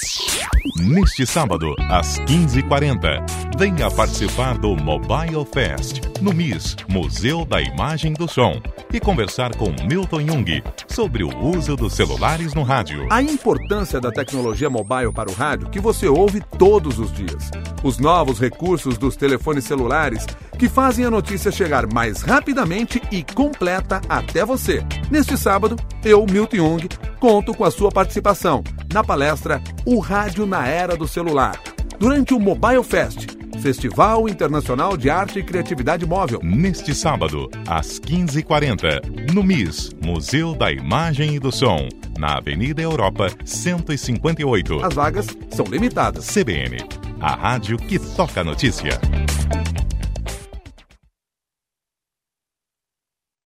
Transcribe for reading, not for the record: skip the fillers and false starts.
Neste sábado, às 15h40, venha participar do Mobile Fest, no MIS, Museu da Imagem e do Som, e conversar com Milton Jung sobre o uso dos celulares no rádio. A importância da tecnologia mobile para o rádio que você ouve todos os dias. Os novos recursos dos telefones celulares que fazem a notícia chegar mais rapidamente e completa até você. Neste sábado, eu, Milton Jung, conto com a sua participação na palestra O Rádio na Era do Celular, durante o Mobile Fest, Festival Internacional de Arte e Criatividade Móvel. Neste sábado, às 15h40, no MIS, Museu da Imagem e do Som, na Avenida Europa 158. As vagas são limitadas. CBN, a rádio que toca a notícia.